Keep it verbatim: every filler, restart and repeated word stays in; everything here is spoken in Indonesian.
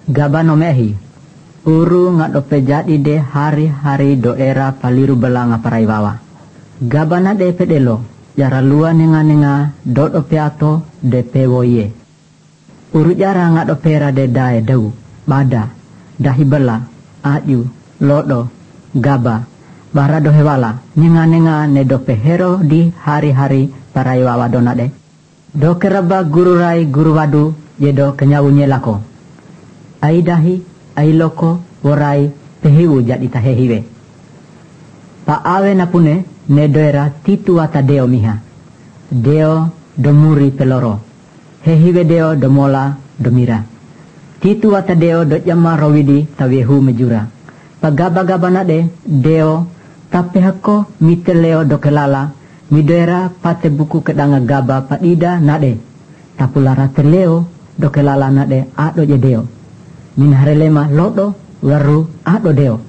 Gaba no mehi. Uru ngat do pejadi de hari-hari do era paliru belanga paraiwawa. Gaba na de pedelo. Jara lua nenga-nenga do do peato de pewoye. Uru jara ngat do pera de dae dau. Bada. Dahibela. Ayu. Lodo. Gaba. Bara do hewala. Nenga-nenga ne do pehero di hari-hari paraiwawa do nade. Do keraba guru rai guru wadu jedo kenyawunye lako. Ai dahi, ai loko, worai, pehiwu jadi tahehiwe. Pa awe napune, ne doera titu ata deo miha. Deo domuri peloro. Hehiwe deo domola domira. Titu ata deo do jama rawidi tawehu mejura. Pa gaba-gaba nade, deo, tapehako miteleo do kelala, midoera pate buku kedanga gaba padida nade. Tapulara teleo do kelala nade ado je deo. Min harelema lodo waru ado deo.